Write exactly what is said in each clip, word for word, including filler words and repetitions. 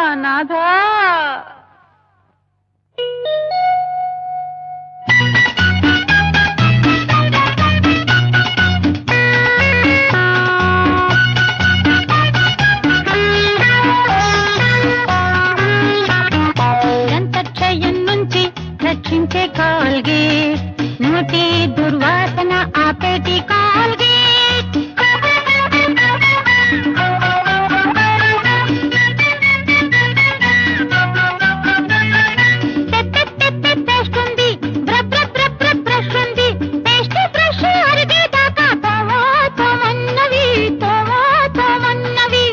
నాథా దంతక్షయం నుంచి రక్షించే కాల్గేట్, నోటి దుర్వాసన ఆపేటి కాల్గేట్. పేస్ట్ ఉంది, బ్రష్ ఉంది, పేస్ట్ బ్రష్ అరిగేదాకా తోమో తోమన్నవి, తోమో తోమన్నవి.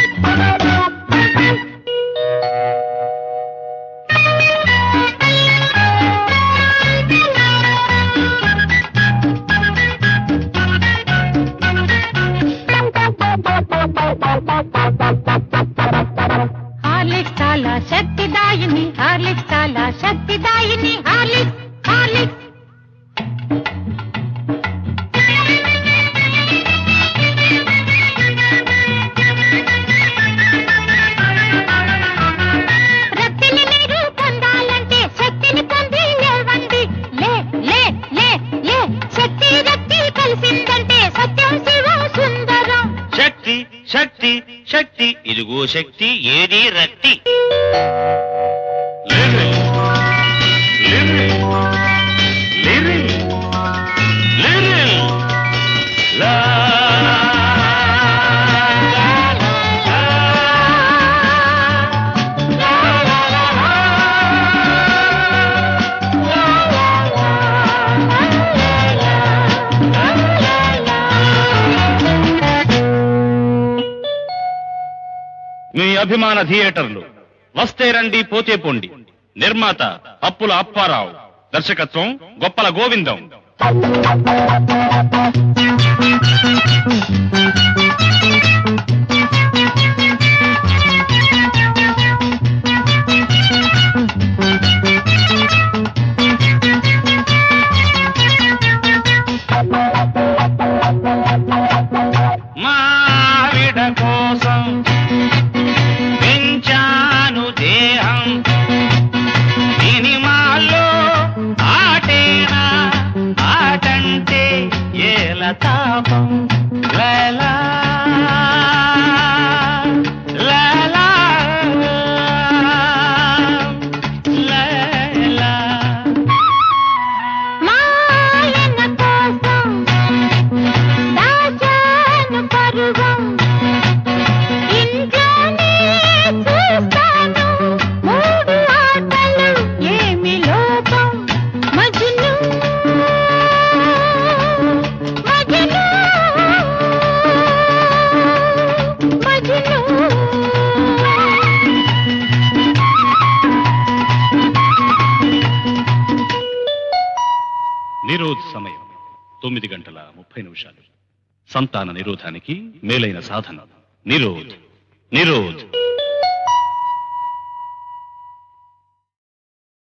హార్లిక్స్ చాలా శక్తిదాయిని, హార్లిక్స్ చాలా శక్తిదాయిని, హార్లిక్స్ హార్లిక్స్. రక్తిని మీరు పొందాలంటే శక్తిని పొంది లేవండి. లే లే లే లే శక్తి రక్తి కలిసిందంటే సత్యం శివం సుందరం. శక్తి శక్తి శక్తి, ఇదిగో శక్తి, ఏది రక్తి. మీ అభిమాన థియేటర్లు వస్తే రండి పోతే పోండి. నిర్మాత అప్పుల అప్పారావు, దర్శకత్వం గొప్పల గోవిందం. మావిడ కోసం పెంచాను దేహం, సినిమాల్లో ఆటేనా ఆటంటే ఏల తాపం. లలా లలా లలా. మాయన కోసం దాచాను పరువం, ఇంట్లోనే చూస్తాను మూడు ఆటలు, ఏమి లోపం. మజ్ను మజ్ను మజ్ను. నిరోధ్ సమయం తొమ్మిది గంటల ముప్పై నిమిషాలు. సంతాన నిరోధానికి మేలైన సాధన నిరోధ్. నిరోధ్